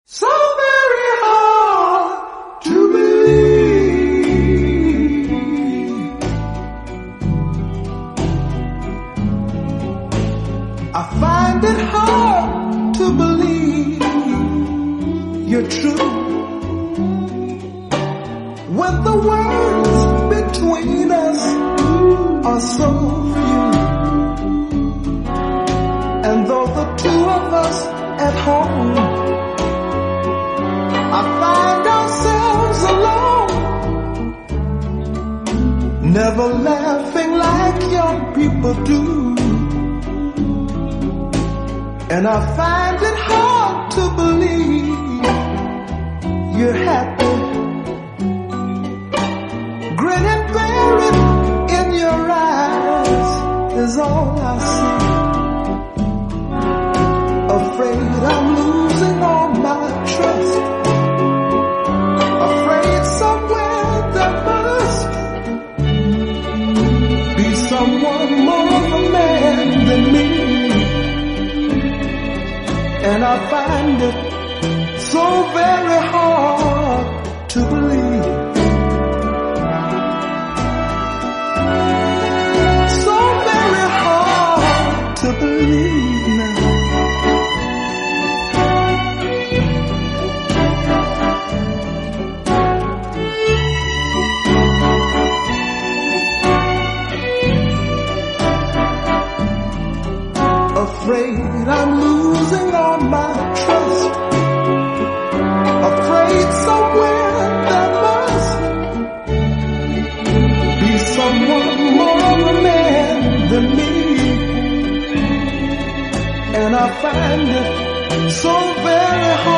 So very hard to believe. I find it hard to believe you're true when the words between us are so few. And though the two of us at home, I find ourselves alone, never laughing like young people do. And I find it hard to believe you're happy. Grin and bear it in your eyes is all I see. Afraid I'm losing all my trust. Afraid somewhere there must be someone more of a man than me. And I find it so very hard to believe. So very hard to believe now. Afraid I'm losing all my trust. Afraid somewhere there must be someone more of a man than me. And I find it so very hard